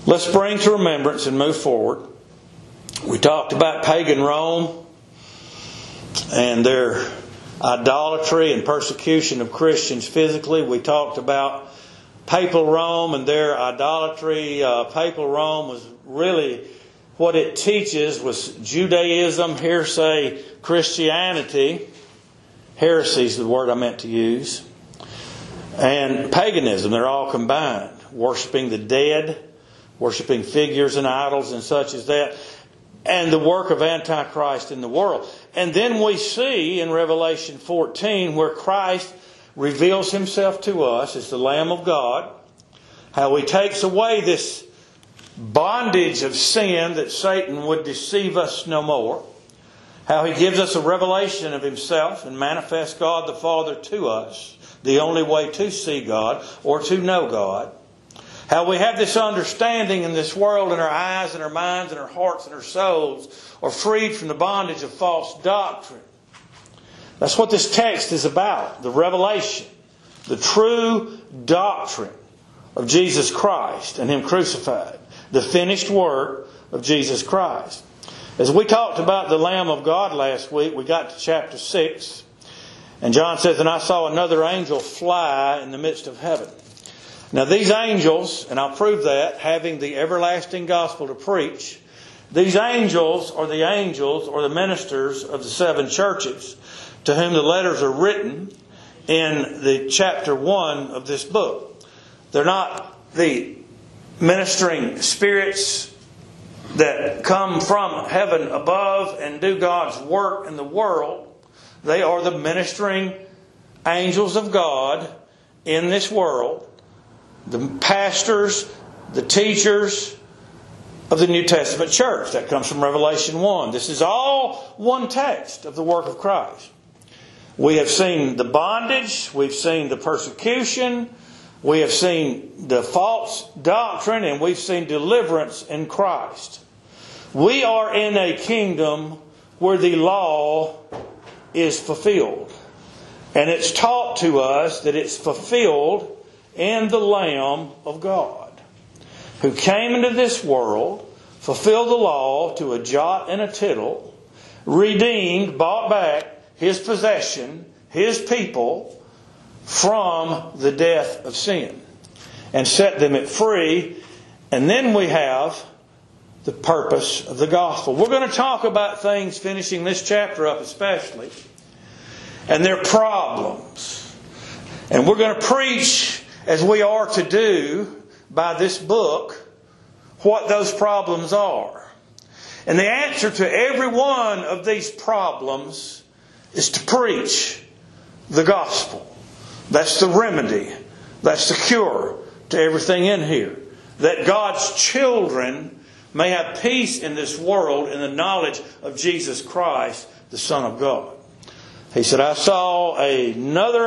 Let's bring to remembrance and move forward. We talked about pagan Rome and their idolatry and persecution of Christians physically. We talked about papal Rome and their idolatry. Papal Rome was really, what it teaches was Judaism, heresy, Christianity. Heresy is the word I meant to use. And paganism, they're all combined. Worshipping the dead, worshipping figures and idols and such as that. And the work of Antichrist in the world. And then we see in Revelation 14 where Christ reveals Himself to us as the Lamb of God. How He takes away this bondage of sin that Satan would deceive us no more. How He gives us a revelation of Himself and manifests God the Father to us. The only way to see God or to know God. How we have this understanding in this world, and our eyes and our minds and our hearts and our souls are freed from the bondage of false doctrine. That's what this text is about. The revelation, the true doctrine of Jesus Christ and Him crucified. The finished work of Jesus Christ. As we talked about the Lamb of God last week, we got to chapter 6. And John says, "And I saw another angel fly in the midst of heaven." Now these angels, and I'll prove that, having the everlasting gospel to preach, these angels are the ministers of the 7 churches to whom the letters are written in the chapter 1 of this book. They're not the ministering spirits that come from heaven above and do God's work in the world. They are the ministering angels of God in this world. The pastors, the teachers of the New Testament church. That comes from Revelation 1. This is all one text of the work of Christ. We have seen the bondage. We've seen the persecution. We have seen the false doctrine. And we've seen deliverance in Christ. We are in a kingdom where the law is fulfilled. And it's taught to us that it's fulfilled in the Lamb of God, who came into this world, fulfilled the law to a jot and a tittle, redeemed, bought back His possession, His people, from the death of sin, and set them at free. And then we have the purpose of the gospel. We're going to talk about things, finishing this chapter up especially, and their problems. And we're going to preach, as we are to do by this book, what those problems are. And the answer to every one of these problems is to preach the gospel. That's the remedy. That's the cure to everything in here. That God's children may have peace in this world in the knowledge of Jesus Christ, the Son of God. He said, I saw another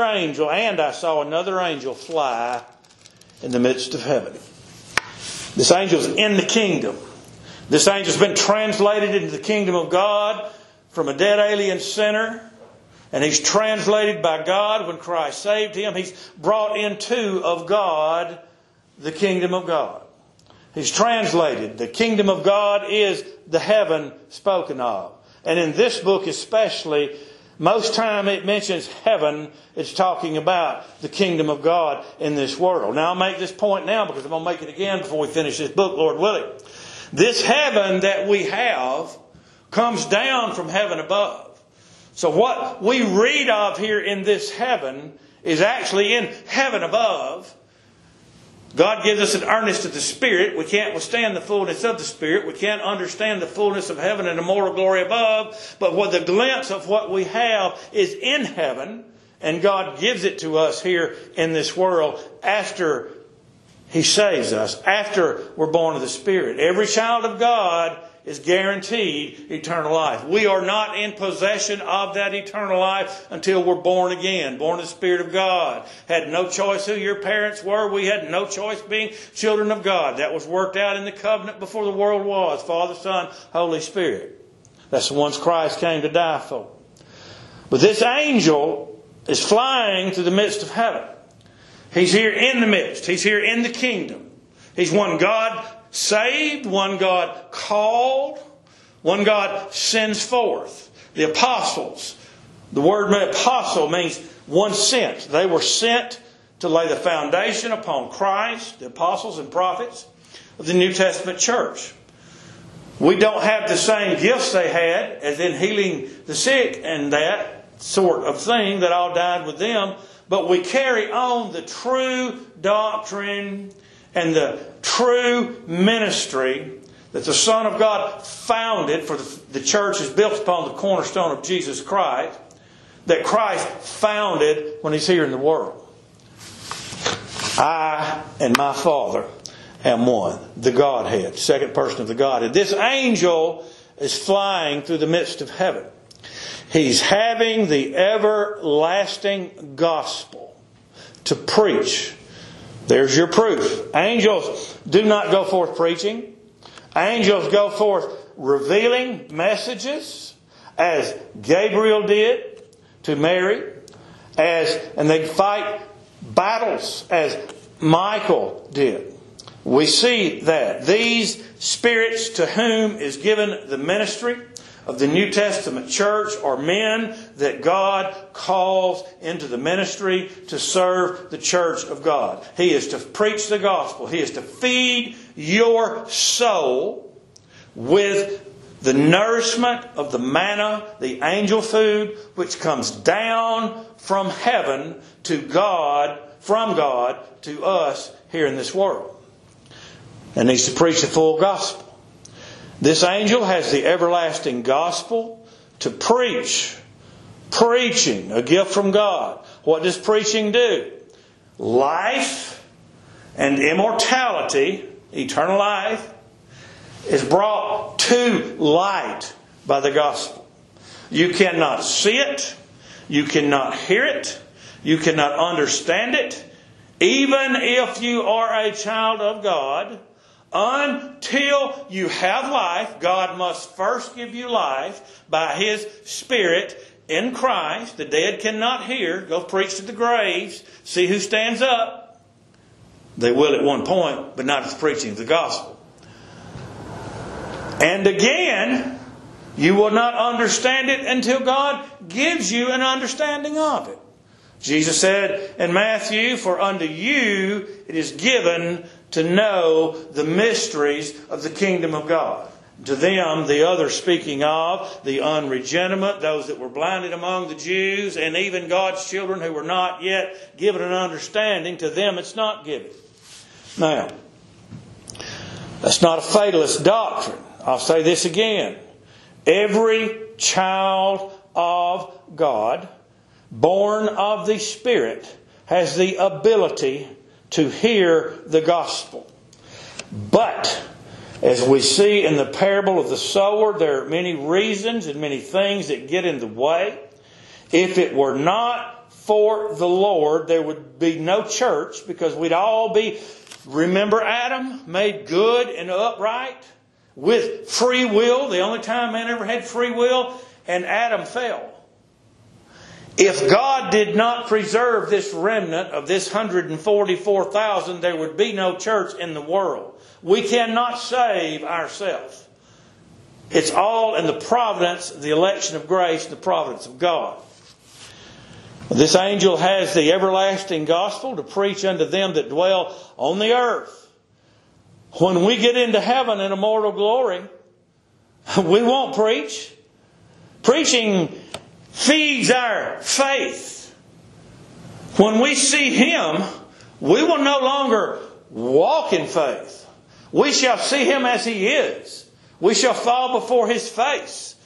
angel fly in the midst of heaven. This angel's in the kingdom. This angel's been translated into the kingdom of God from a dead alien sinner. And he's translated by God when Christ saved him. He's brought into of God the kingdom of God. He's translated. The kingdom of God is the heaven spoken of. And in this book especially, most time it mentions heaven, it's talking about the kingdom of God in this world. Now I'll make this point now because I'm going to make it again before we finish this book, Lord willing. This heaven that we have comes down from heaven above. So what we read of here in this heaven is actually in heaven above. God gives us an earnest of the Spirit. We can't withstand the fullness of the Spirit. We can't understand the fullness of heaven and the moral glory above. But what the glimpse of what we have is in heaven. And God gives it to us here in this world after He saves us, after we're born of the Spirit. Every child of God is guaranteed eternal life. We are not in possession of that eternal life until we're born again, born of the Spirit of God. Had no choice who your parents were. We had no choice being children of God. That was worked out in the covenant before the world was. Father, Son, Holy Spirit. That's the ones Christ came to die for. But this angel is flying through the midst of heaven. He's here in the midst. He's here in the kingdom. He's one God saved, one God called, one God sends forth. The apostles. The word apostle means one sent. They were sent to lay the foundation upon Christ, the apostles and prophets of the New Testament church. We don't have the same gifts they had, as in healing the sick and that sort of thing that all died with them, but we carry on the true doctrine and the true ministry that the Son of God founded, for the church is built upon the cornerstone of Jesus Christ, that Christ founded when He's here in the world. I and my Father am one. The Godhead, second person of the Godhead. This angel is flying through the midst of heaven. He's having the everlasting gospel to preach. There's your proof. Angels do not go forth preaching. Angels go forth revealing messages, as Gabriel did to Mary, and they fight battles as Michael did. We see that these spirits to whom is given the ministry of the New Testament church are men that God calls into the ministry to serve the church of God. He is to preach the gospel. He is to feed your soul with the nourishment of the manna, the angel food, which comes down from heaven to God, from God to us here in this world. And he's to preach the full gospel. This angel has the everlasting gospel to preach. Preaching, a gift from God. What does preaching do? Life and immortality, eternal life, is brought to light by the gospel. You cannot see it. You cannot hear it. You cannot understand it. Even if you are a child of God, until you have life, God must first give you life by His Spirit in Christ. The dead cannot hear. Go preach to the graves. See who stands up. They will at one point, but not as preaching of the gospel. And again, you will not understand it until God gives you an understanding of it. Jesus said in Matthew, "For unto you it is given to know the mysteries of the kingdom of God." To them, the other speaking of, the unregenerate, those that were blinded among the Jews, and even God's children who were not yet given an understanding, to them it's not given. Now, that's not a fatalist doctrine. I'll say this again. Every child of God, born of the Spirit, has the ability to hear the gospel. But, as we see in the parable of the sower, there are many reasons and many things that get in the way. If it were not for the Lord, there would be no church, because we'd all be, remember Adam, made good and upright with free will. The only time man ever had free will, and Adam fell. If God did not preserve this remnant of this 144,000, there would be no church in the world. We cannot save ourselves. It's all in the providence, the election of grace, and the providence of God. This angel has the everlasting gospel to preach unto them that dwell on the earth. When we get into heaven in immortal glory, we won't preach. Preaching feeds our faith. When we see Him, we will no longer walk in faith. We shall see Him as He is. We shall fall before His face.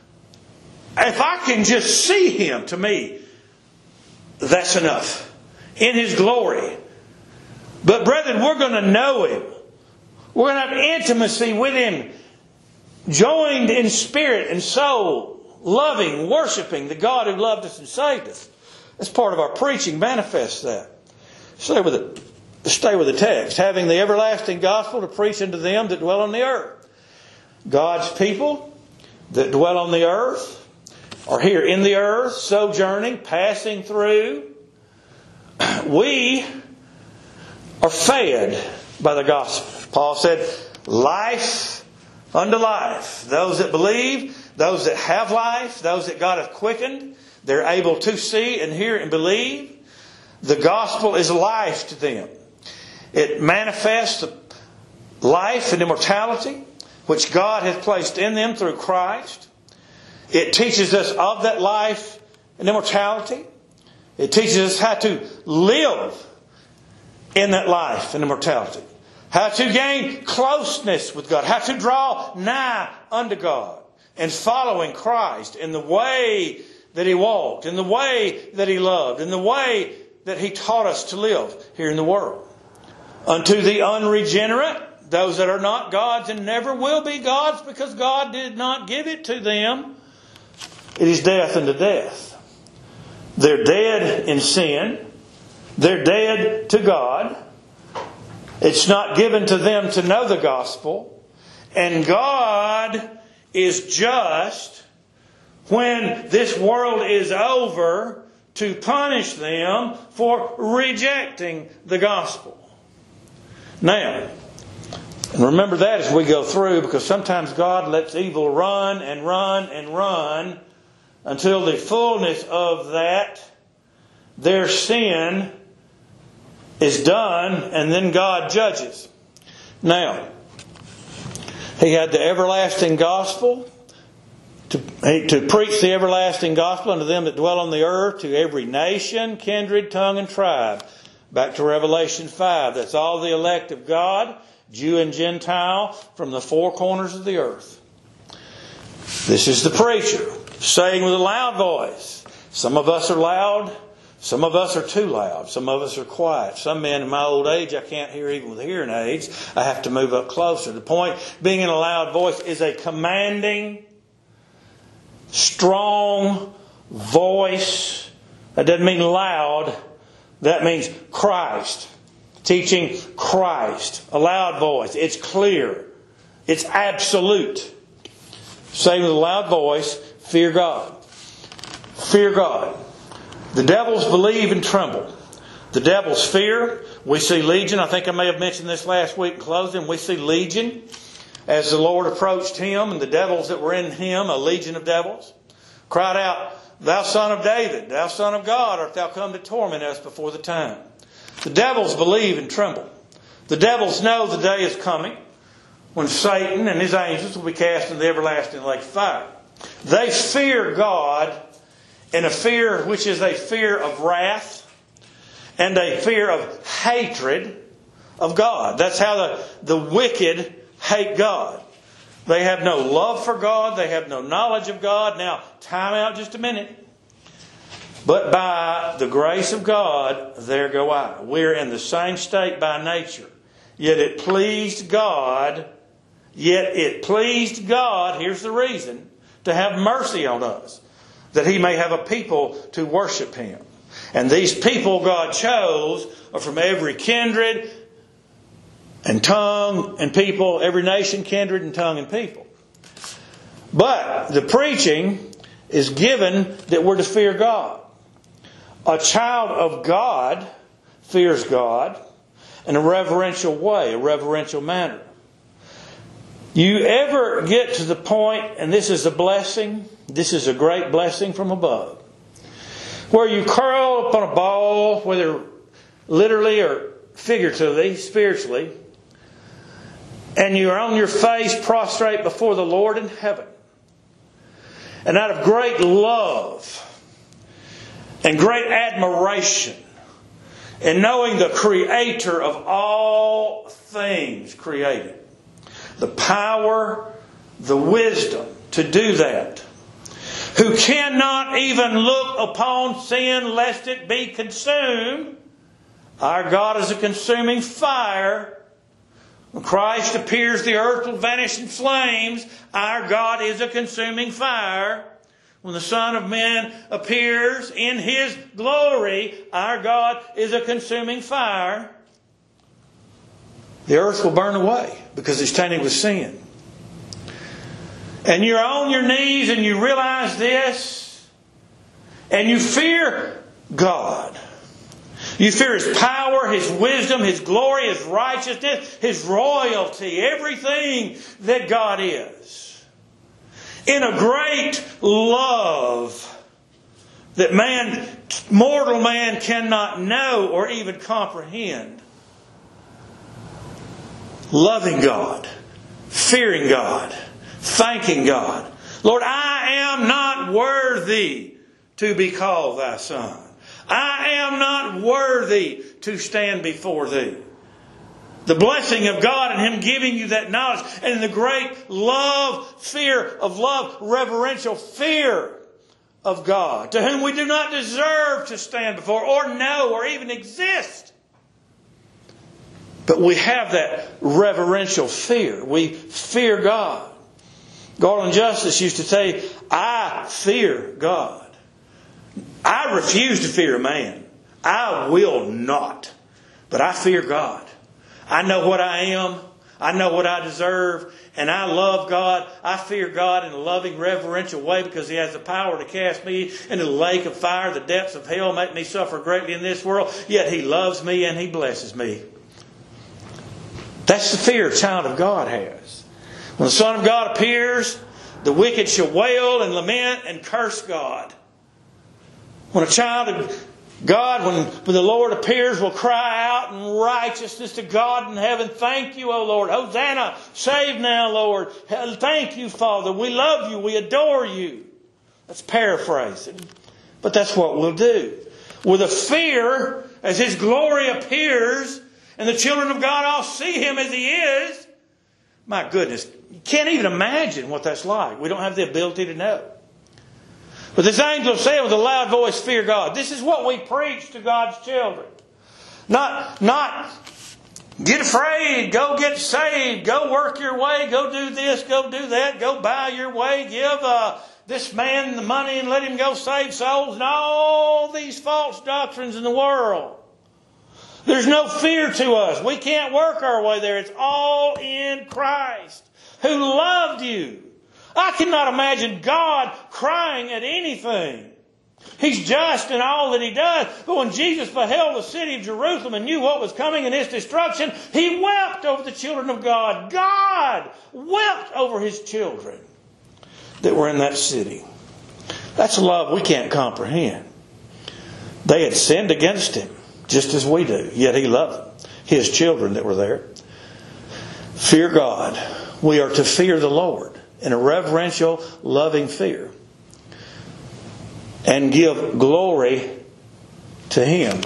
If I can just see Him, to me, that's enough. In His glory. But brethren, we're going to know Him. We're going to have intimacy with Him, joined in spirit and soul, loving, worshiping the God who loved us and saved us. That's part of our preaching, manifests that. Stay with it. Stay with the text. Having the everlasting gospel to preach unto them that dwell on the earth. God's people that dwell on the earth are here in the earth, sojourning, passing through. We are fed by the gospel. Paul said, life unto life. Those that believe, those that have life, those that God hath quickened, they're able to see and hear and believe. The gospel is life to them. It manifests the life and immortality which God hath placed in them through Christ. It teaches us of that life and immortality. It teaches us how to live in that life and immortality. How to gain closeness with God. How to draw nigh unto God. And following Christ in the way that He walked, in the way that He loved, in the way that He taught us to live here in the world. Unto the unregenerate, those that are not God's and never will be God's because God did not give it to them, it is death unto death. They're dead in sin. They're dead to God. It's not given to them to know the gospel. And God is just when this world is over to punish them for rejecting the gospel. Now, and remember that as we go through, because sometimes God lets evil run and run and run until the fullness of that, their sin, is done, and then God judges. Now, He had the everlasting gospel to preach the everlasting gospel unto them that dwell on the earth, to every nation, kindred, tongue, and tribe. Back to Revelation 5. That's all the elect of God, Jew and Gentile, from the four corners of the earth. This is the preacher saying with a loud voice. Some of us are loud. Some of us are too loud. Some of us are quiet. Some men in my old age I can't hear even with hearing aids. I have to move up closer. The point being in a loud voice is a commanding, strong voice. That doesn't mean loud. That means Christ. Teaching Christ. A loud voice. It's clear. It's absolute. Saying with a loud voice, fear God. Fear God. The devils believe and tremble. The devils fear. We see Legion. I think I may have mentioned this last week in closing. We see Legion as the Lord approached him and the devils that were in him, a legion of devils, cried out, Thou Son of David, Thou Son of God, art Thou come to torment us before the time? The devils believe and tremble. The devils know the day is coming when Satan and his angels will be cast into the everlasting lake of fire. They fear God in a fear which is a fear of wrath and a fear of hatred of God. That's how the wicked hate God. They have no love for God. They have no knowledge of God. Now, time out just a minute. But by the grace of God, there go I. We're in the same state by nature. Yet it pleased God, here's the reason, to have mercy on us, that He may have a people to worship Him. And these people God chose are from every kindred and tongue and people, every nation, kindred and tongue and people. But the preaching is given that we're to fear God. A child of God fears God in a reverential way, a reverential manner. You ever get to the point, and this is a blessing, this is a great blessing from above, where you curl up on a ball, whether literally or figuratively, spiritually, and you're on your face prostrate before the Lord in heaven. And out of great love and great admiration and knowing the Creator of all things created, the power, the wisdom to do that, who cannot even look upon sin lest it be consumed. Our God is a consuming fire. When Christ appears, the earth will vanish in flames. Our God is a consuming fire. When the Son of Man appears in His glory, our God is a consuming fire. The earth will burn away because it's tainted with sin. And you're on your knees and you realize this, and you fear God. You fear His power, His wisdom, His glory, His righteousness, His royalty, everything that God is. In a great love that mortal man cannot know or even comprehend. Loving God, fearing God, thanking God. Lord, I am not worthy to be called Thy Son. I am not worthy to stand before Thee. The blessing of God and Him giving you that knowledge, and the great reverential fear of God, to whom we do not deserve to stand before or know or even exist. But we have that reverential fear. We fear God. Garland Justice used to say, I fear God. I refuse to fear man. I will not. But I fear God. I know what I am. I know what I deserve. And I love God. I fear God in a loving, reverential way because He has the power to cast me into the lake of fire, the depths of hell, make me suffer greatly in this world. Yet He loves me and He blesses me. That's the fear a child of God has. When the Son of God appears, the wicked shall wail and lament and curse God. When a child of God, when the Lord appears, will cry out in righteousness to God in heaven, thank you, O Lord. Hosanna, save now, Lord. Thank you, Father. We love you. We adore you. That's paraphrasing. But that's what we'll do. With a fear, as His glory appears, and the children of God all see Him as He is. My goodness, you can't even imagine what that's like. We don't have the ability to know. But this angel said with a loud voice, fear God. This is what we preach to God's children. Not get afraid, go get saved, go work your way, go do this, go do that, go buy your way, give this man the money and let him go save souls, and all these false doctrines in the world. There's no fear to us. We can't work our way there. It's all in Christ, who loved you. I cannot imagine God crying at anything. He's just in all that He does. But when Jesus beheld the city of Jerusalem and knew what was coming in its destruction, He wept over the children of God. God wept over His children that were in that city. That's a love we can't comprehend. They had sinned against Him, just as we do. Yet He loved them, His children that were there. Fear God. We are to fear the Lord in a reverential, loving fear. And give glory to Him.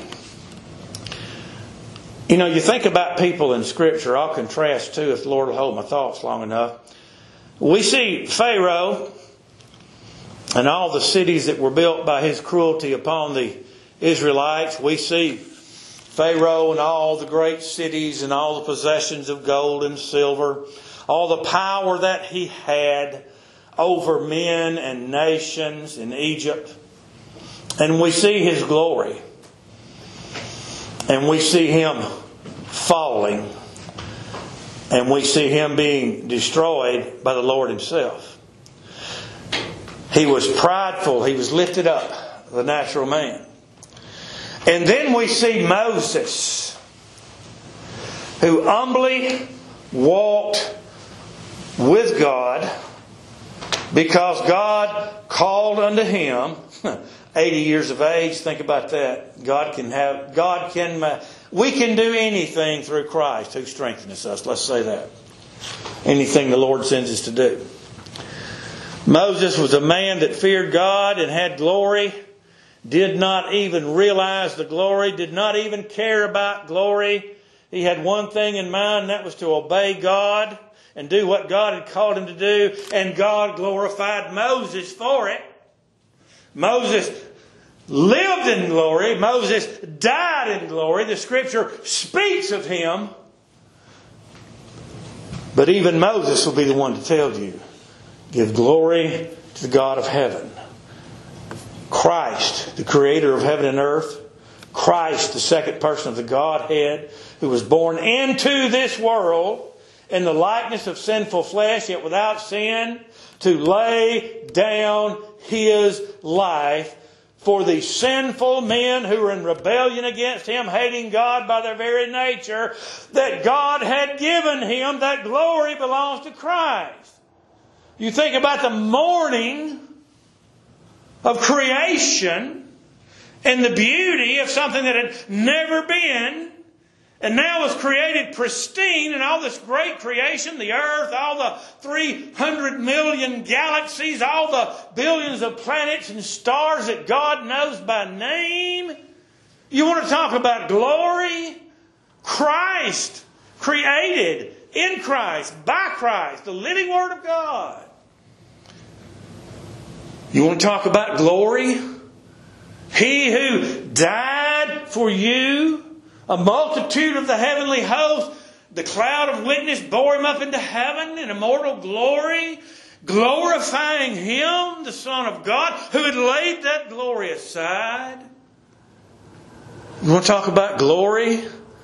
You know, you think about people in Scripture. I'll contrast too, if the Lord will hold my thoughts long enough. We see Pharaoh and all the cities that were built by his cruelty upon the Israelites. We see Pharaoh and all the great cities and all the possessions of gold and silver. All the power that he had over men and nations in Egypt. And we see his glory. And we see him falling. And we see him being destroyed by the Lord Himself. He was prideful. He was lifted up, the natural man. And then we see Moses, who humbly walked with God because God called unto him 80 years of age. Think about that. We can do anything through Christ who strengthens us. Let's say that. Anything the Lord sends us to do. Moses was a man that feared God and had glory. Did not even realize the glory. Did not even care about glory. He had one thing in mind, and that was to obey God and do what God had called him to do. And God glorified Moses for it. Moses lived in glory. Moses died in glory. The Scripture speaks of him. But even Moses will be the one to tell you, give glory to the God of heaven. Christ, the creator of heaven and earth. Christ, the second person of the Godhead, who was born into this world in the likeness of sinful flesh, yet without sin, to lay down His life for the sinful men who were in rebellion against Him, hating God by their very nature, that God had given Him. That glory belongs to Christ. You think about the morning of creation and the beauty of something that had never been, and now was created pristine, and all this great creation, the earth, all the 300 million galaxies, all the billions of planets and stars that God knows by name. You want to talk about glory? Christ, created in Christ, by Christ, the living Word of God. You want to talk about glory? He who died for you, a multitude of the heavenly host, the cloud of witness bore Him up into heaven in immortal glory, glorifying Him, the Son of God, who had laid that glory aside. You want to talk about glory?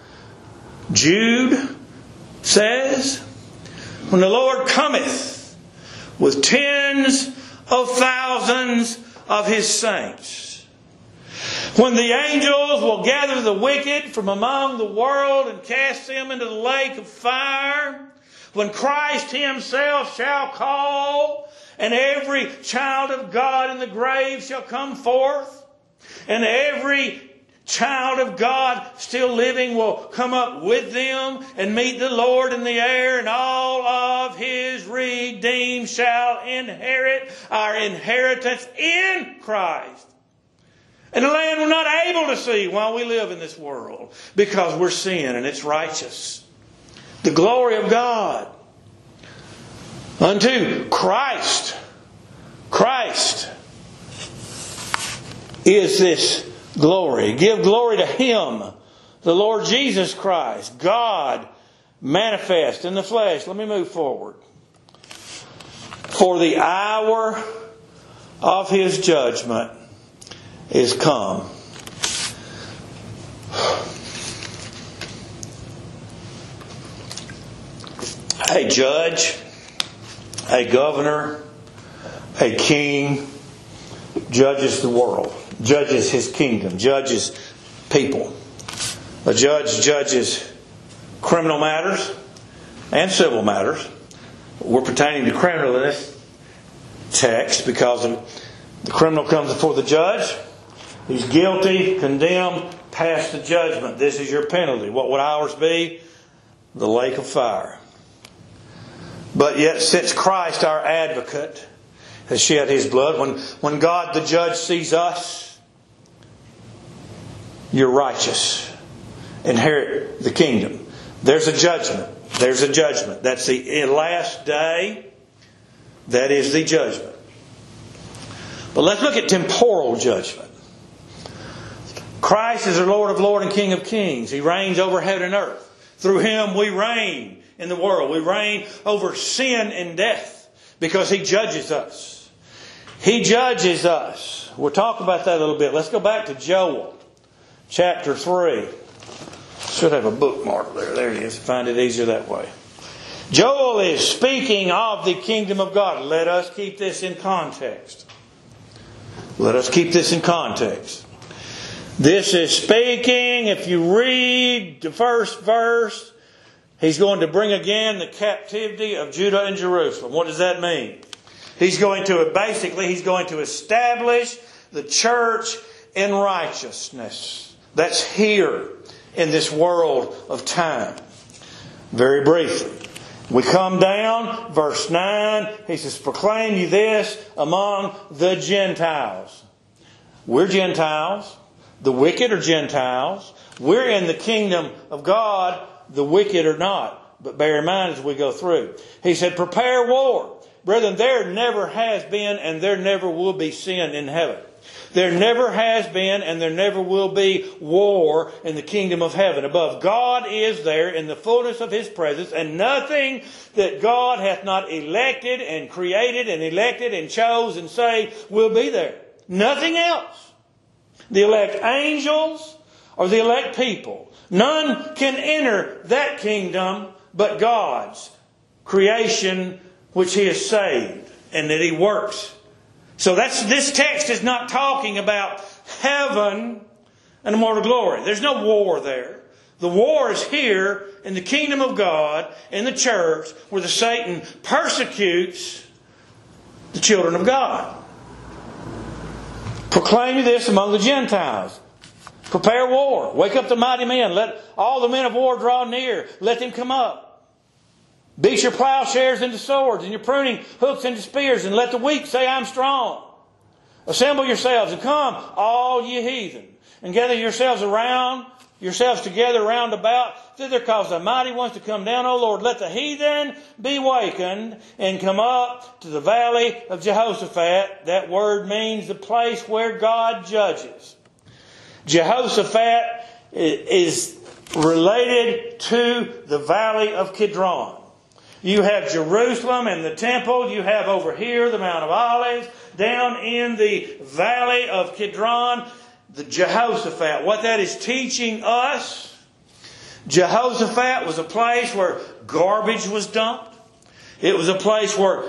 Jude says, when the Lord cometh with tens of thousands of His saints, when the angels will gather the wicked from among the world and cast them into the lake of fire, when Christ Himself shall call, and every child of God in the grave shall come forth, and every child of God still living will come up with them and meet the Lord in the air, and all of His redeemed shall inherit our inheritance in Christ. And the land we're not able to see while we live in this world because we're sin and it's righteous. The glory of God unto Christ. Christ is this glory. Give glory to Him, the Lord Jesus Christ, God manifest in the flesh. Let me move forward. For the hour of His judgment is come. A judge, a governor, a king judges the world, judges his kingdom, judges people. A judge judges criminal matters and civil matters. We're pertaining to criminal in this text because the criminal comes before the judge. He's guilty, condemned, passed the judgment. This is your penalty. What would ours be? The lake of fire. But yet, since Christ, our advocate, has shed His blood, when God the judge sees us, you're righteous. Inherit the kingdom. There's a judgment. There's a judgment. That's the last day. That is the judgment. But let's look at temporal judgment. Christ is the Lord of lords and King of kings. He reigns over heaven and earth. Through Him we reign in the world. We reign over sin and death because He judges us. He judges us. We'll talk about that a little bit. Let's go back to Joel chapter 3. Should have a bookmark there. There it is. Find it easier that way. Joel is speaking of the kingdom of God. Let us keep this in context. Let us keep this in context. This is speaking, if you read the first verse, He's going to bring again the captivity of Judah and Jerusalem. What does that mean? He's going to establish the church in righteousness. That's here in this world of time. Very briefly. We come down, verse 9, He says, proclaim ye this among the Gentiles. We're Gentiles. The wicked are Gentiles. We're in the kingdom of God. The wicked are not. But bear in mind as we go through. He said, prepare war. Brethren, there never has been and there never will be sin in heaven. There never has been and there never will be war in the kingdom of heaven above. God is there in the fullness of His presence, and nothing that God hath not elected and created and elected and chose and saved will be there. Nothing else. The elect angels or the elect people. None can enter that kingdom but God's creation which He has saved and that He works. So this text is not talking about heaven and immortal glory. There's no war there. The war is here in the kingdom of God, in the church, where the Satan persecutes the children of God. Proclaim this among the Gentiles. Prepare war. Wake up the mighty men. Let all the men of war draw near. Let them come up. Beat your plowshares into swords and your pruning hooks into spears, and let the weak say, I'm strong. Assemble yourselves and come, all ye heathen, and gather yourselves together round about thither, cause the mighty ones to come down, O Lord. Let the heathen be wakened and come up to the valley of Jehoshaphat. That word means the place where God judges. Jehoshaphat is related to the valley of Kidron. You have Jerusalem and the temple. You have over here the Mount of Olives. Down in the valley of Kidron, the Jehoshaphat. What that is teaching us, Jehoshaphat was a place where garbage was dumped. It was a place where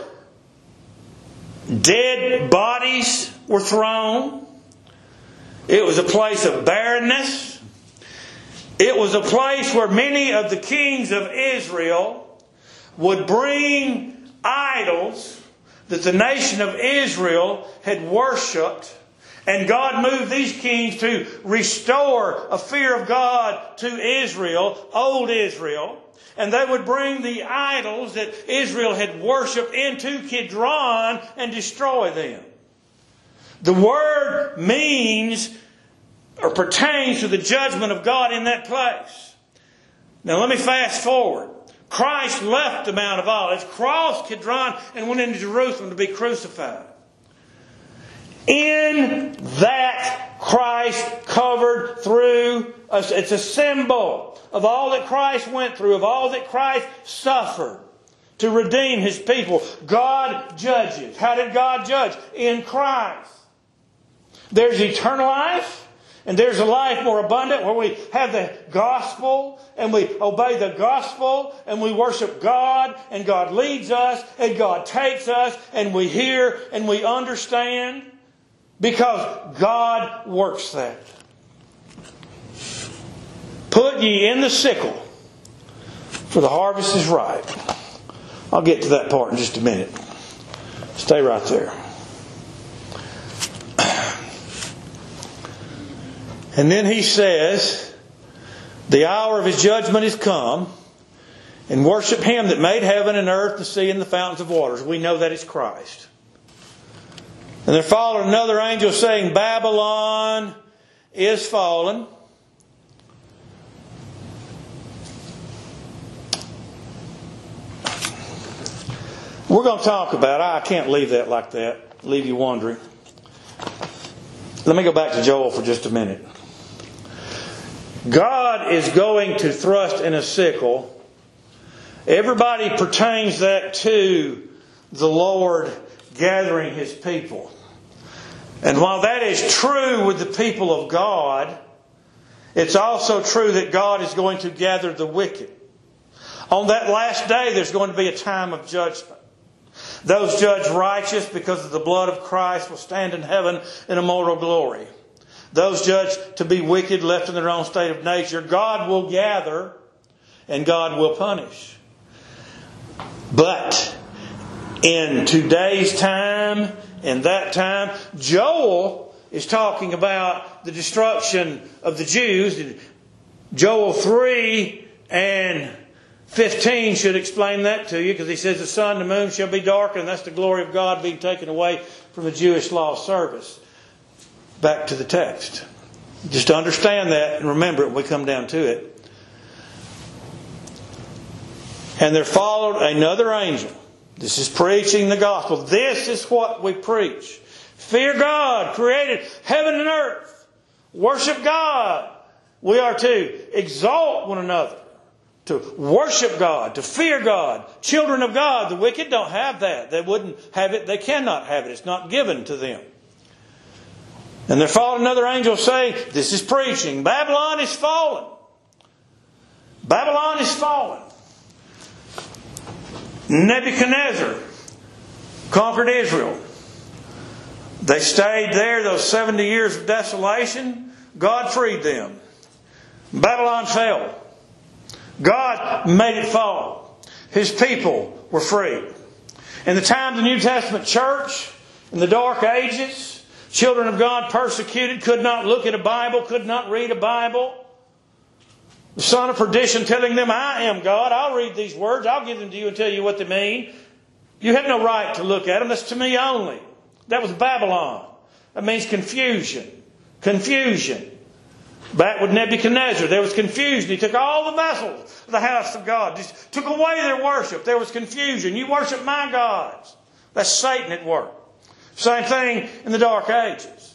dead bodies were thrown. It was a place of barrenness. It was a place where many of the kings of Israel would bring idols that the nation of Israel had worshipped. And God moved these kings to restore a fear of God to Israel, old Israel. And they would bring the idols that Israel had worshipped into Kidron and destroy them. The word means or pertains to the judgment of God in that place. Now let me fast forward. Christ left the Mount of Olives, crossed Kidron, and went into Jerusalem to be crucified. In that, Christ covered through us. It's a symbol of all that Christ went through, of all that Christ suffered to redeem His people. God judges. How did God judge? In Christ. There's eternal life. And there's a life more abundant where we have the gospel and we obey the gospel and we worship God and God leads us and God takes us and we hear and we understand because God works that. Put ye in the sickle, for the harvest is ripe. I'll get to that part in just a minute. Stay right there. And then he says, the hour of His judgment is come, and worship Him that made heaven and earth, the sea, and the fountains of waters. We know that it's Christ. And there followed another angel saying, Babylon is fallen. We're going to talk about it. I can't leave that like that. Leave you wondering. Let me go back to Joel for just a minute. God is going to thrust in a sickle. Everybody pertains that to the Lord gathering His people. And while that is true with the people of God, it's also true that God is going to gather the wicked. On that last day, there's going to be a time of judgment. Those judged righteous because of the blood of Christ will stand in heaven in immortal glory. Those judged to be wicked, left in their own state of nature, God will gather and God will punish. But in today's time, in that time, Joel is talking about the destruction of the Jews. Joel 3 and 15 should explain that to you, because he says the sun and the moon shall be darkened, and that's the glory of God being taken away from the Jewish law service. Back to the text. Just to understand that and remember it when we come down to it. And there followed another angel. This is preaching the gospel. This is what we preach. Fear God, created heaven and earth. Worship God. We are to exalt one another. To worship God, to fear God. Children of God, the wicked don't have that. They wouldn't have it. They cannot have it. It's not given to them. And there followed another angel saying, this is preaching, Babylon is fallen. Babylon is fallen. Nebuchadnezzar conquered Israel. They stayed there, those 70 years of desolation. God freed them. Babylon fell. God made it fall. His people were freed. In the time of the New Testament church, in the Dark Ages, children of God persecuted, could not look at a Bible, could not read a Bible. The son of perdition telling them, I am God, I'll read these words, I'll give them to you and tell you what they mean. You have no right to look at them, that's to me only. That was Babylon. That means confusion. Confusion. Back with Nebuchadnezzar, there was confusion. He took all the vessels of the house of God, just took away their worship. There was confusion. You worship my gods. That's Satan at work. Same thing in the Dark Ages.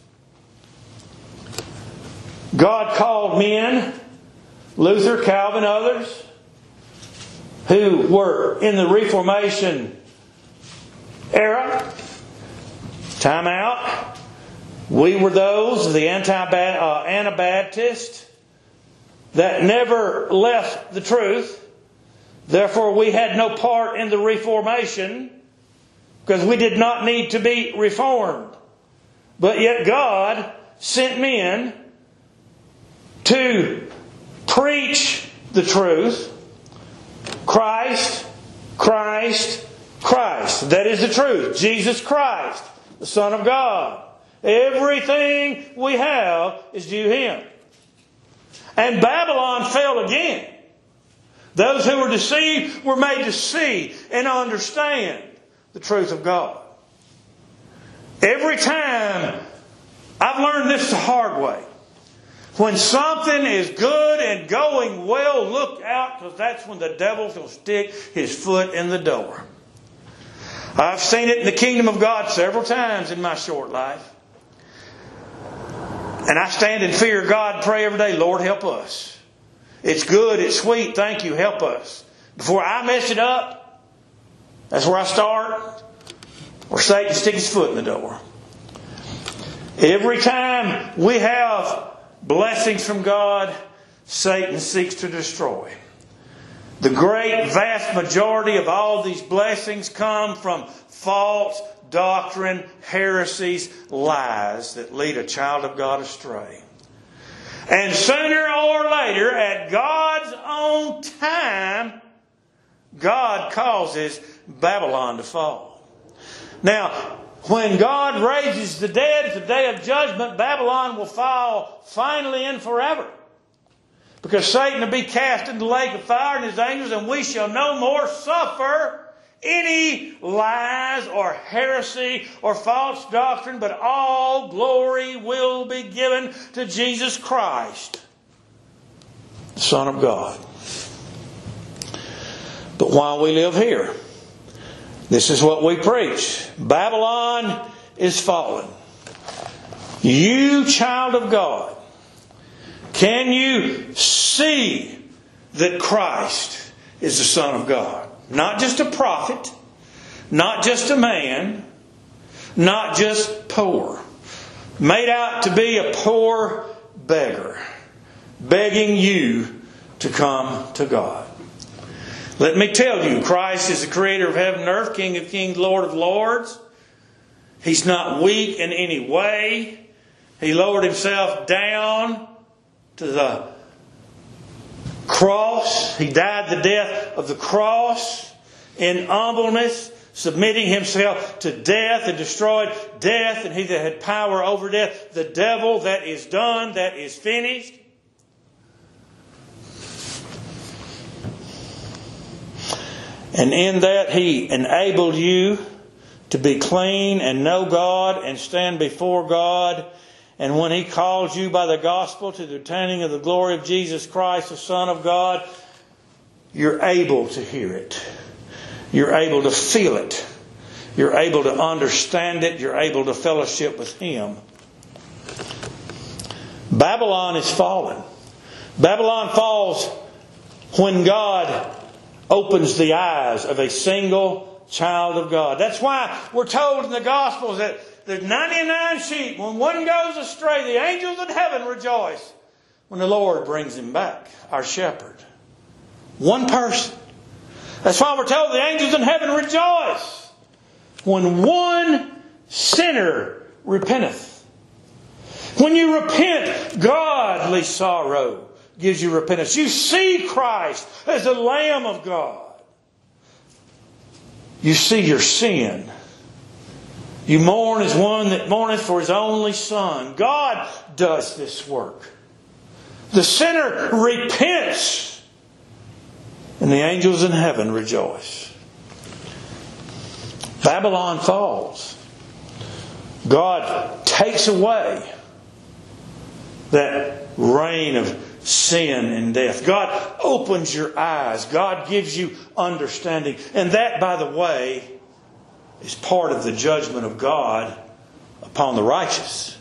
God called men, Luther, Calvin, others, who were in the Reformation era. Time out. We were those of the Anabaptist that never left the truth. Therefore, we had no part in the Reformation because we did not need to be reformed. But yet God sent men to preach the truth. Christ, Christ, Christ. That is the truth. Jesus Christ, the Son of God. Everything we have is due Him. And Babylon fell again. Those who were deceived were made to see and understand the truth of God. Every time, I've learned this the hard way. When something is good and going well, look out, because that's when the devil's going to stick his foot in the door. I've seen it in the kingdom of God several times in my short life. And I stand in fear of God and pray every day, Lord, help us. It's good, it's sweet, thank you, help us. Before I mess it up, that's where I start, or Satan sticks his foot in the door. Every time we have blessings from God, Satan seeks to destroy. The great vast majority of all these blessings come from false doctrine, heresies, lies that lead a child of God astray. And sooner or later, at God's own time, God causes Babylon to fall. Now, when God raises the dead at the day of judgment, Babylon will fall finally and forever. Because Satan will be cast into the lake of fire and his angels, and we shall no more suffer any lies or heresy or false doctrine, but all glory will be given to Jesus Christ, the Son of God. But while we live here, this is what we preach. Babylon is fallen. You, child of God, can you see that Christ is the Son of God? Not just a prophet, not just a man, not just poor. Made out to be a poor beggar, begging you to come to God. Let me tell you, Christ is the creator of heaven and earth, King of kings, Lord of lords. He's not weak in any way. He lowered Himself down to the cross. He died the death of the cross in humbleness, submitting Himself to death, and destroyed death and he that had power over death, the devil. That is done. That is finished. And in that He enabled you to be clean and know God and stand before God. And when He calls you by the gospel to the attaining of the glory of Jesus Christ, the Son of God, you're able to hear it. You're able to feel it. You're able to understand it. You're able to fellowship with Him. Babylon is fallen. Babylon falls when God opens the eyes of a single child of God. That's why we're told in the Gospels that there's 99 sheep. When one goes astray, the angels in heaven rejoice when the Lord brings him back, our shepherd. One person. That's why we're told the angels in heaven rejoice when one sinner repenteth. When you repent, godly sorrow gives you repentance. You see Christ as the Lamb of God. You see your sin. You mourn as one that mourneth for his only Son. God does this work. The sinner repents, and the angels in heaven rejoice. Babylon falls. God takes away that reign of sin and death. God opens your eyes. God gives you understanding. And that, by the way, is part of the judgment of God upon the righteous.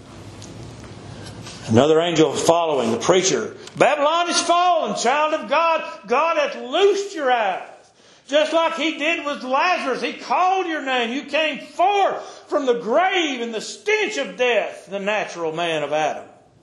Another angel following the preacher. Babylon is fallen, child of God. God hath loosed your eyes. Just like He did with Lazarus. He called your name. You came forth from the grave in the stench of death, the natural man of Adam.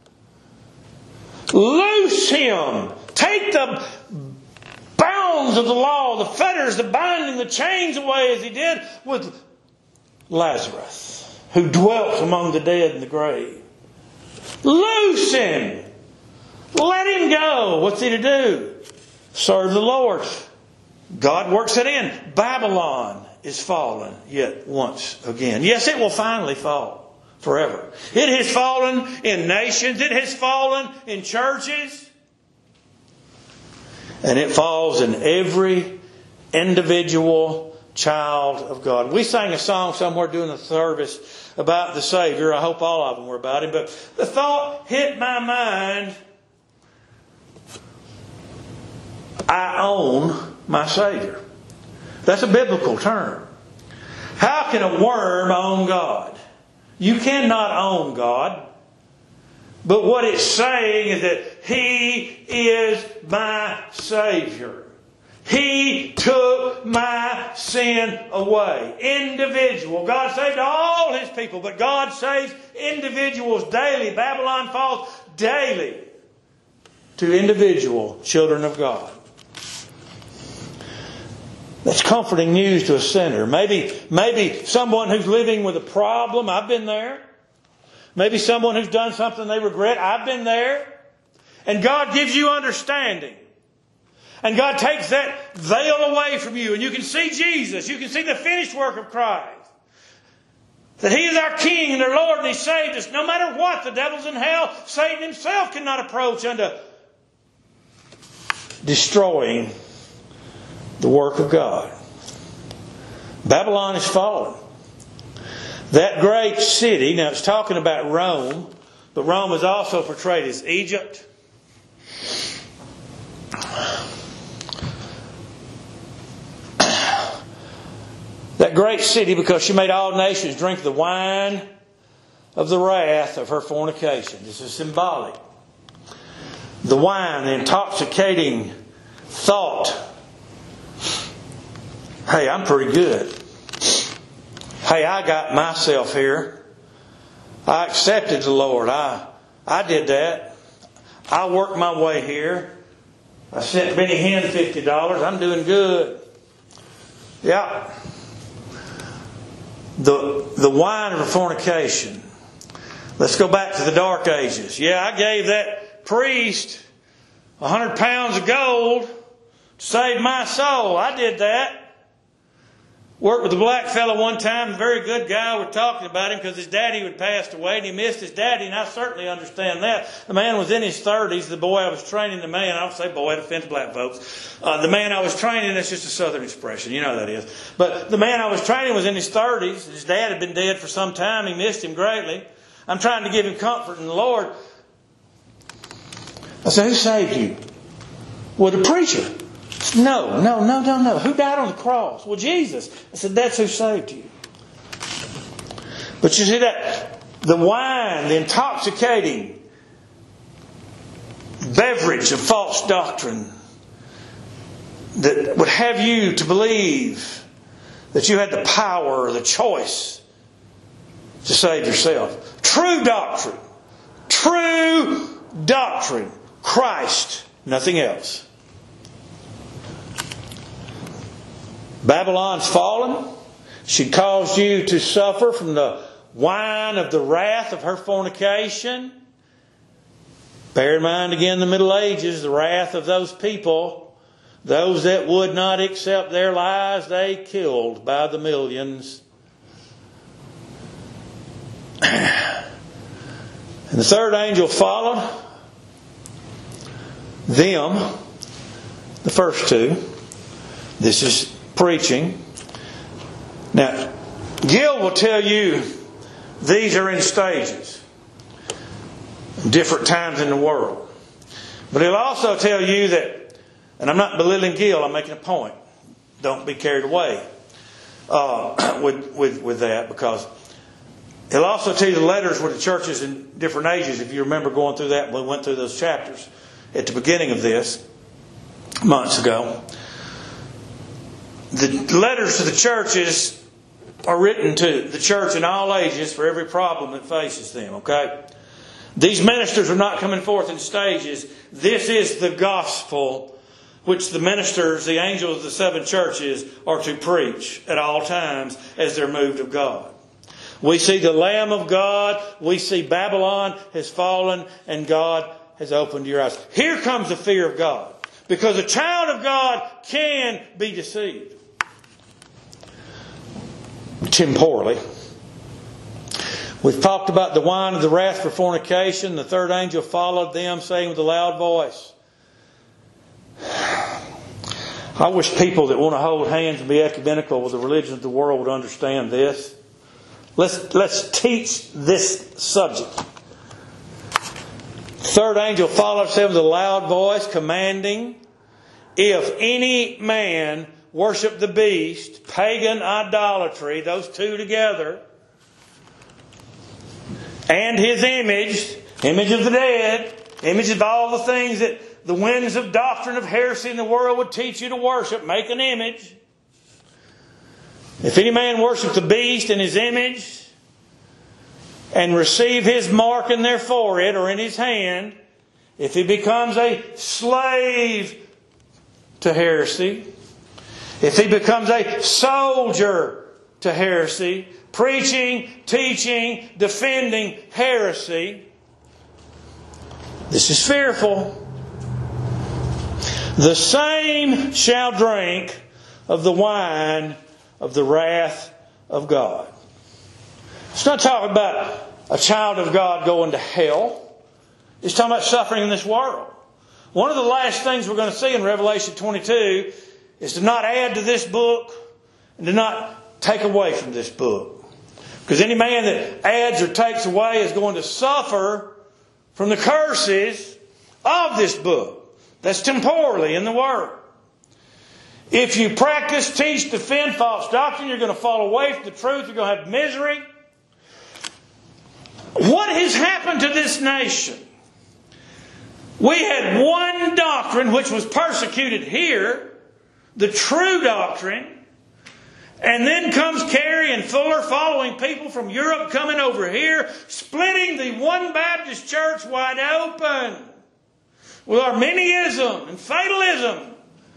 Loose him. Take the bounds of the law, the fetters, the binding, the chains away as He did with Lazarus, who dwelt among the dead in the grave. Loose him. Let him go. What's he to do? Serve the Lord. God works it in. Babylon is fallen yet once again. Yes, it will finally fall forever. It has fallen in nations. It has fallen in churches. And it falls in every individual child of God. We sang a song somewhere during the service about the Savior. I hope all of them were about Him. But the thought hit my mind, I own my Savior. That's a biblical term. How can a worm own God? You cannot own God. But what it's saying is that He is my Savior. He took my sin away. Individual. God saved all His people, but God saves individuals daily. Babylon falls daily to individual children of God. That's comforting news to a sinner. Maybe someone who's living with a problem. I've been there. Maybe someone who's done something they regret. I've been there. And God gives you understanding. And God takes that veil away from you. And you can see Jesus. You can see the finished work of Christ. That He is our King and our Lord and He saved us. No matter what, the devil's in hell. Satan himself cannot approach unto destroying the work of God. Babylon is fallen. That great city, now it's talking about Rome, but Rome is also portrayed as Egypt. That great city, because she made all nations drink the wine of the wrath of her fornication. This is symbolic. The wine, the intoxicating thought. Hey, I'm pretty good. Hey, I got myself here. I accepted the Lord. I did that. I worked my way here. I sent Benny Hinn $50. I'm doing good. Yeah. The wine of fornication. Let's go back to the Dark Ages. Yeah, I gave that priest 100 pounds of gold to save my soul. I did that. Worked with a black fellow one time, a very good guy. We're talking about him because his daddy had passed away and he missed his daddy, and I certainly understand that. The man was in his 30s. The boy I was training, I don't say boy, it offends black folks. The man I was training, that's just a southern expression. You know what that is. But the man I was training was in his 30s. His dad had been dead for some time. He missed him greatly. I'm trying to give him comfort in the Lord. I said, who saved you? Well, the preacher. No. Who died on the cross? Well, Jesus. I said, that's who saved you. But you see that the wine, the intoxicating beverage of false doctrine that would have you to believe that you had the power or the choice to save yourself. True doctrine. Christ. Nothing else. Babylon's fallen. She caused you to suffer from the wine of the wrath of her fornication. Bear in mind again the Middle Ages, the wrath of those people, those that would not accept their lies, they killed by the millions. And the third angel followed them, the first two. This is preaching. Now, Gil will tell you these are in stages, different times in the world. But he'll also tell you that, and I'm not belittling Gil, I'm making a point. Don't be carried away with that, because he'll also tell you the letters with the churches in different ages. If you remember going through that, we went through those chapters at the beginning of this months ago. The letters to the churches are written to the church in all ages for every problem that faces them, okay? These ministers are not coming forth in stages. This is the gospel which the ministers, the angels of the seven churches, are to preach at all times as they're moved of God. We see the Lamb of God. We see Babylon has fallen and God has opened your eyes. Here comes the fear of God, because a child of God can be deceived temporally. We've talked about the wine of the wrath for fornication. The third angel followed them, saying with a loud voice. I wish people that want to hold hands and be ecumenical with the religion of the world would understand this. Let's teach this subject. Third angel followed them with a loud voice, commanding, if any man worship the beast, pagan idolatry, those two together, and his image, image of the dead, image of all the things that the winds of doctrine of heresy in the world would teach you to worship, make an image. If any man worship the beast and his image, and receive his mark in their forehead or in his hand, if he becomes a slave to heresy, if he becomes a soldier to heresy, preaching, teaching, defending heresy, this is fearful. The same shall drink of the wine of the wrath of God. It's not talking about a child of God going to hell. It's talking about suffering in this world. One of the last things we're going to see in Revelation 22 is to not add to this book and to not take away from this book. Because any man that adds or takes away is going to suffer from the curses of this book. That's temporally in the Word. If you practice, teach, defend false doctrine, you're going to fall away from the truth. You're going to have misery. What has happened to this nation? We had one doctrine which was persecuted here, the true doctrine, and then comes Carey and Fuller following people from Europe coming over here, splitting the one Baptist church wide open with Arminianism and fatalism.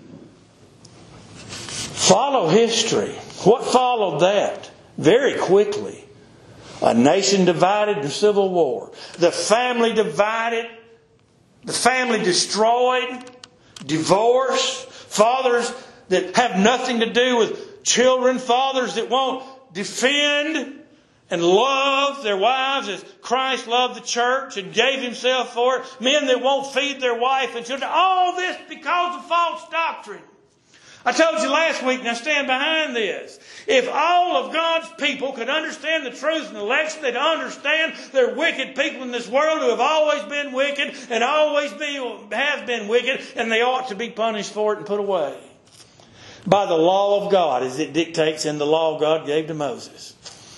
Follow history. What followed that? Very quickly. A nation divided in civil war. The family divided. The family destroyed. Divorce. Fathers that have nothing to do with children. Fathers that won't defend and love their wives as Christ loved the church and gave Himself for it. Men that won't feed their wife and children. All this because of false doctrine. I told you last week, and I stand behind this. If all of God's people could understand the truth and election, they'd understand there are wicked people in this world who have always been wicked and always have been wicked, and they ought to be punished for it and put away by the law of God, as it dictates in the law God gave to Moses.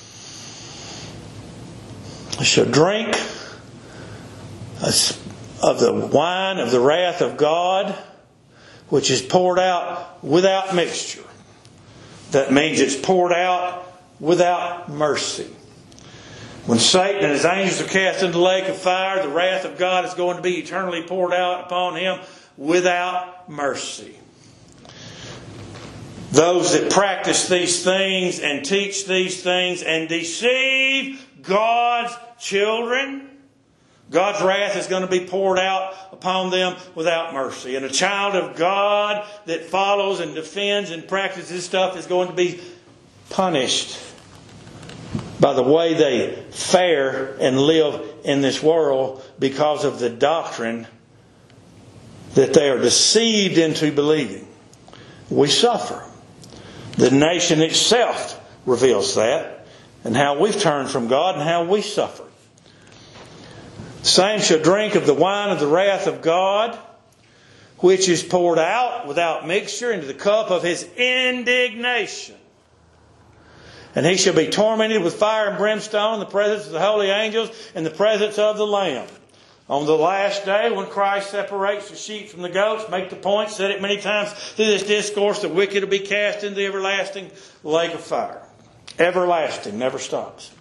I shall drink of the wine of the wrath of God, which is poured out without mixture. That means it's poured out without mercy. When Satan and his angels are cast into the lake of fire, the wrath of God is going to be eternally poured out upon him without mercy. Those that practice these things and teach these things and deceive God's children, God's wrath is going to be poured out upon them without mercy. And a child of God that follows and defends and practices this stuff is going to be punished by the way they fare and live in this world because of the doctrine that they are deceived into believing. We suffer. The nation itself reveals that, and how we've turned from God and how we suffer. The same shall drink of the wine of the wrath of God, which is poured out without mixture into the cup of His indignation. And he shall be tormented with fire and brimstone in the presence of the holy angels and the presence of the Lamb. On the last day, when Christ separates the sheep from the goats, make the point, said it many times through this discourse, the wicked will be cast into the everlasting lake of fire. Everlasting, never stops.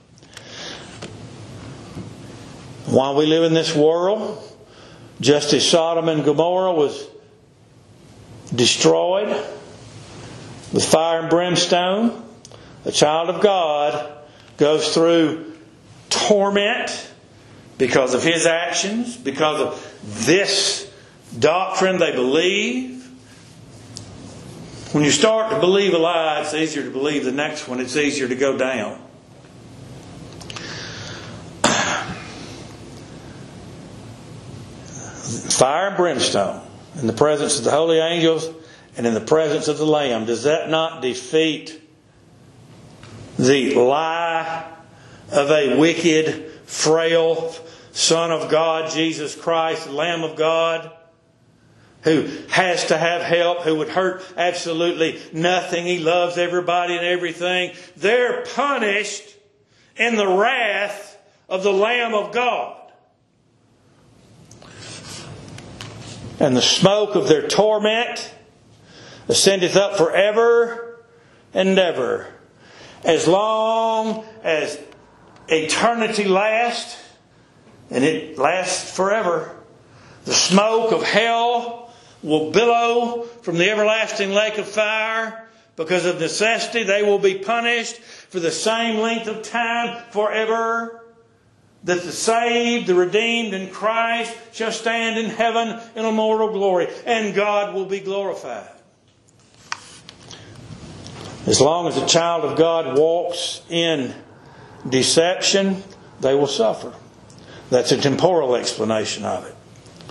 While we live in this world, just as Sodom and Gomorrah was destroyed with fire and brimstone, a child of God goes through torment because of his actions, because of this doctrine they believe. When you start to believe a lie, it's easier to believe the next one. It's easier to go down. Fire and brimstone in the presence of the holy angels and in the presence of the Lamb. Does that not defeat the lie of a wicked, frail Son of God, Jesus Christ, the Lamb of God, who has to have help, who would hurt absolutely nothing? He loves everybody and everything. They're punished in the wrath of the Lamb of God. And the smoke of their torment ascendeth up forever and ever. As long as eternity lasts, and it lasts forever, the smoke of hell will billow from the everlasting lake of fire. Because of necessity, they will be punished for the same length of time forever. That the saved, the redeemed in Christ shall stand in heaven in immortal glory, and God will be glorified. As long as a child of God walks in deception, they will suffer. That's a temporal explanation of it.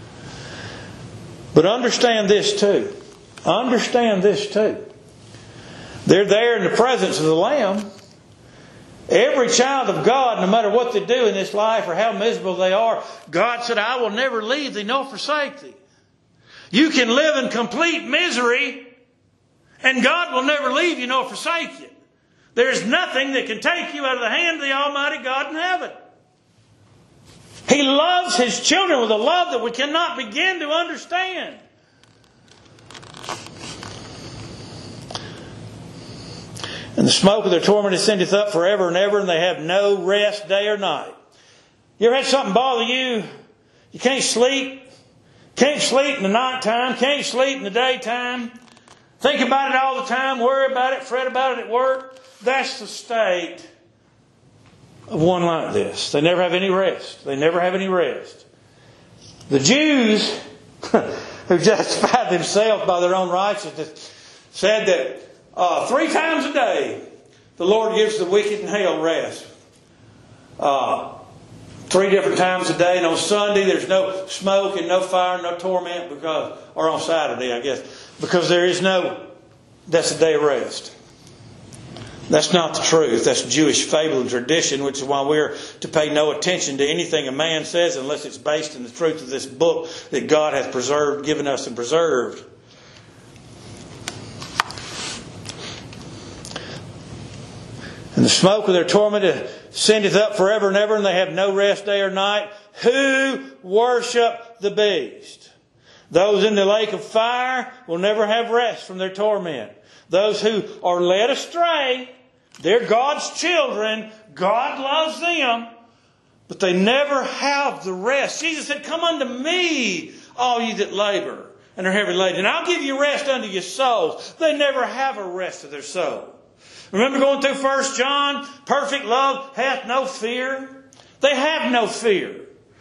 But understand this too. Understand this too. They're there in the presence of the Lamb. Every child of God, no matter what they do in this life or how miserable they are, God said, I will never leave thee nor forsake thee. You can live in complete misery and God will never leave you nor forsake you. There's nothing that can take you out of the hand of the Almighty God in heaven. He loves His children with a love that we cannot begin to understand. And the smoke of their torment ascendeth up forever and ever, and they have no rest day or night. You ever had something bother you? You can't sleep. Can't sleep in the nighttime. Can't sleep in the daytime. Think about it all the time. Worry about it. Fret about it at work. That's the state of one like this. They never have any rest. They never have any rest. The Jews who justified themselves by their own righteousness said that 3 times a day the Lord gives the wicked in hell rest. 3 different times a day. And on Sunday there's no smoke and no fire, no torment, or on Saturday I guess, because that's a day of rest. That's not the truth. That's Jewish fable and tradition, which is why we're to pay no attention to anything a man says unless it's based in the truth of this book that God hath preserved, given us and preserved. And the smoke of their torment ascendeth up forever and ever, and they have no rest day or night. Who worship the beast? Those in the lake of fire will never have rest from their torment. Those who are led astray, they're God's children. God loves them. But they never have the rest. Jesus said, come unto me, all you that labor and are heavy laden, and I'll give you rest unto your souls. They never have a rest of their soul. Remember going through 1 John? Perfect love hath no fear. They have no fear.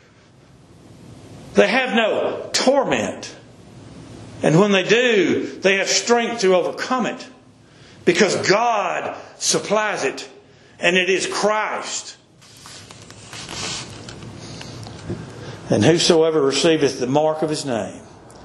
They have no torment. And when they do, they have strength to overcome it. Because God supplies it. And it is Christ. And whosoever receiveth the mark of His name.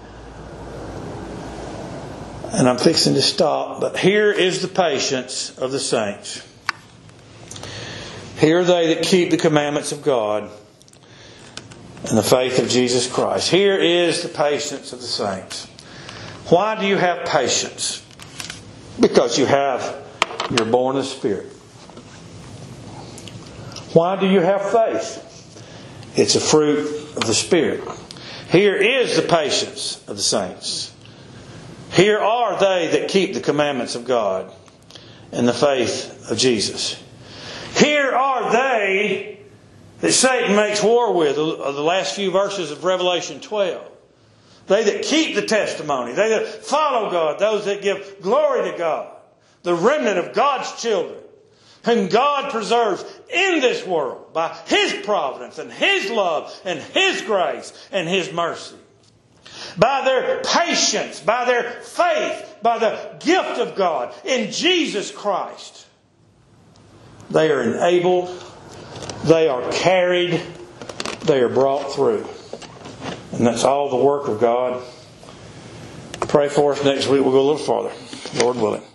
And I'm fixing to stop. But here is the patience of the saints. Here are they that keep the commandments of God and the faith of Jesus Christ. Here is the patience of the saints. Why do you have patience? Because you're born of the Spirit. Why do you have faith? It's a fruit of the Spirit. Here is the patience of the saints. Here are they that keep the commandments of God and the faith of Jesus. Here are they that Satan makes war with, the last few verses of Revelation 12. They that keep the testimony, they that follow God, those that give glory to God, the remnant of God's children, whom God preserves in this world by His providence and His love and His grace and His mercy. By their patience, by their faith, by the gift of God in Jesus Christ. They are enabled, they are carried, they are brought through. And that's all the work of God. Pray for us next week. We'll go a little farther, Lord willing.